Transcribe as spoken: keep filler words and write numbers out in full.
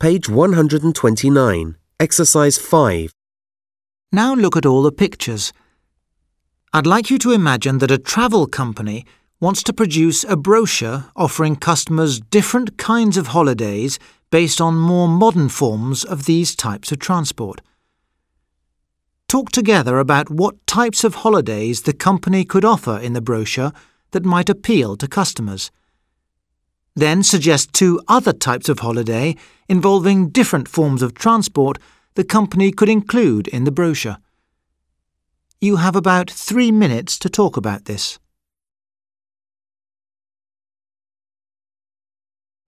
Page one hundred twenty-nine, Exercise five. Now look at all the pictures. I'd like you to imagine that a travel company wants to produce a brochure offering customers different kinds of holidays based on more modern forms of these types of transport. Talk together about what types of holidays the company could offer in the brochure that might appeal to customers. Then suggest two other types of holiday involving different forms of transport the company could include in the brochure. You have about three minutes to talk about this.